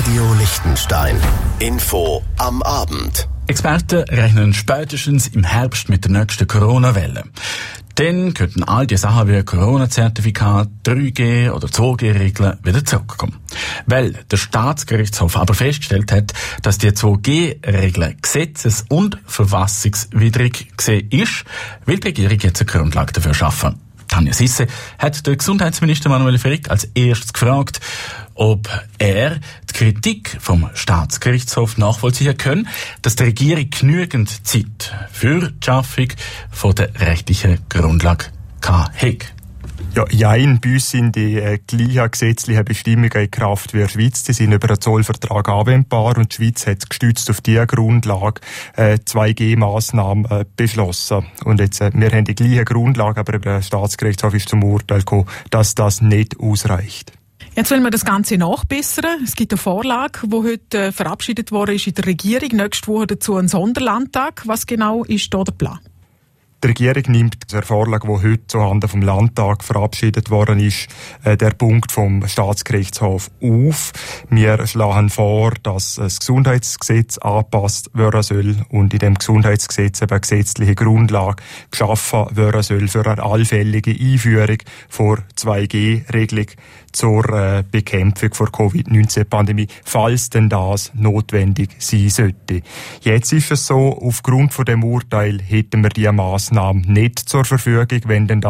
Radio Liechtenstein. Info am Abend. Experten rechnen spätestens im Herbst mit der nächsten Corona-Welle. Dann könnten all die Sachen wie Corona-Zertifikat, 3G- oder 2G-Regeln wieder zurückkommen. Weil der Staatsgerichtshof aber festgestellt hat, dass die 2G-Regeln gesetzes- und verfassungswidrig gesehen ist, will die Regierung jetzt eine Grundlage dafür schaffen. Tanja Sisse hat der Gesundheitsminister Manuel Frick als erstes gefragt, ob er die Kritik vom Staatsgerichtshof nachvollziehen kann, dass die Regierung genügend Zeit für die Schaffung von der rechtlichen Grundlage hat. Ja, bei uns sind die gleichen gesetzlichen Bestimmungen in Kraft wie in der Schweiz. Die sind über einen Zollvertrag anwendbar und die Schweiz hat gestützt auf diese Grundlage 2G-Massnahmen beschlossen. Und jetzt, wir haben die gleiche Grundlage, aber der Staatsgerichtshof ist zum Urteil gekommen, dass das nicht ausreicht. Jetzt wollen wir das Ganze nachbessern. Es gibt eine Vorlage, die heute verabschiedet worden ist in der Regierung. Nächste Woche dazu ein Sonderlandtag. Was genau ist da der Plan? Die Regierung nimmt der Vorlage, die heute zuhanden vom Landtag verabschiedet worden ist, der Punkt vom Staatsgerichtshof auf. Wir schlagen vor, dass das Gesundheitsgesetz angepasst werden soll und in dem Gesundheitsgesetz eine gesetzliche Grundlage geschaffen werden soll für eine allfällige Einführung von 2G-Regelung zur Bekämpfung der Covid-19-Pandemie, falls denn das notwendig sein sollte. Jetzt ist es so, aufgrund von dem Urteil hätten wir diese Massnahme nicht zur Verfügung, wenn der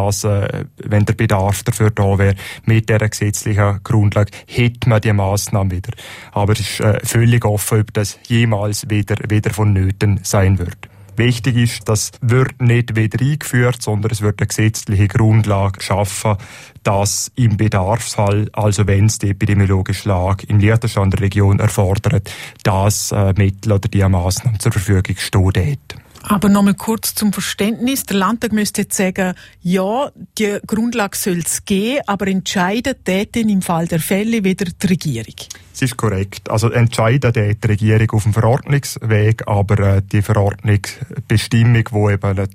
Bedarf dafür da wäre. Mit dieser gesetzlichen Grundlage hätte man die Massnahme wieder. Aber es ist völlig offen, ob das jemals wieder vonnöten sein wird. Wichtig ist, das wird nicht wieder eingeführt, sondern es wird eine gesetzliche Grundlage geschaffen, dass im Bedarfsfall, also wenn es die epidemiologische Lage im Liechtenstein der Region erfordert, das Mittel oder die Massnahmen zur Verfügung stehen. Aber nochmal kurz zum Verständnis. Der Landtag müsste jetzt sagen, ja, die Grundlage soll es geben, aber entscheiden täten im Fall der Fälle wieder die Regierung. Das ist korrekt. Also entscheiden die Regierung auf dem Verordnungsweg, aber die Verordnungsbestimmung, die eben eine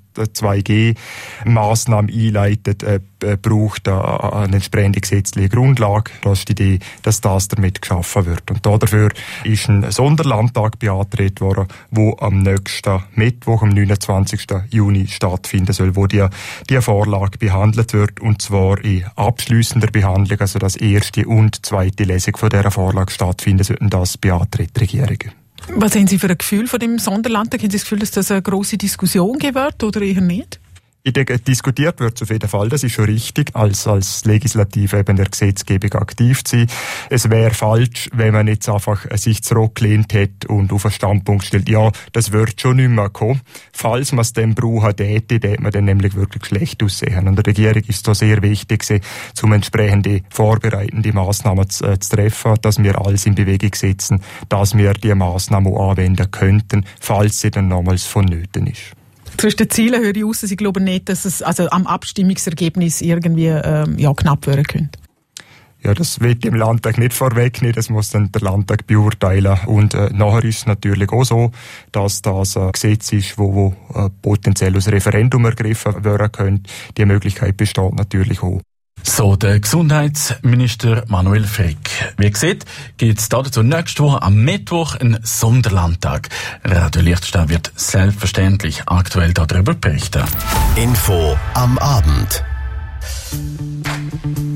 2G-Massnahme einleitet, braucht eine entsprechende gesetzliche Grundlage. Das ist die Idee, dass das damit geschaffen wird. Und dafür ist ein Sonderlandtag beantragt worden, wo am nächsten Mittwoch, am 29. Juni stattfinden soll, wo die Vorlage behandelt wird, und zwar in abschliessender Behandlung, also das erste und zweite Lesung von dieser Vorlage stattfinden sollten, das beantragt die Regierung. Was haben Sie für ein Gefühl von dem Sonderlandtag? Haben Sie das Gefühl, dass das eine grosse Diskussion geben wird oder eher nicht? Ich denke, diskutiert wird auf jeden Fall. Das ist schon richtig, als Legislative eben der Gesetzgebung aktiv zu sein. Es wäre falsch, wenn man jetzt einfach sich zurückgelehnt hätte und auf einen Standpunkt stellt, ja, das wird schon nicht mehr kommen. Falls man es dann brauchen täte, hätte man dann nämlich wirklich schlecht aussehen. Und der Regierung ist da sehr wichtig, um entsprechende vorbereitende Massnahmen zu treffen, dass wir alles in Bewegung setzen, dass wir die Massnahmen auch anwenden könnten, falls sie dann nochmals vonnöten ist. Zwischen den Zielen höre ich raus, Sie glauben nicht, dass es am Abstimmungsergebnis irgendwie knapp werden könnte. Ja, das wird im Landtag nicht vorwegnehmen, das muss dann der Landtag beurteilen. Und nachher ist es natürlich auch so, dass das ein Gesetz ist, wo potenziell aus Referendum ergriffen werden könnte. Die Möglichkeit besteht natürlich auch. So der Gesundheitsminister Manuel Frick. Wie gesagt, gibt es dazu nächste Woche am Mittwoch einen Sonderlandtag. Radio Liechtenstein wird selbstverständlich aktuell darüber berichten. Info am Abend.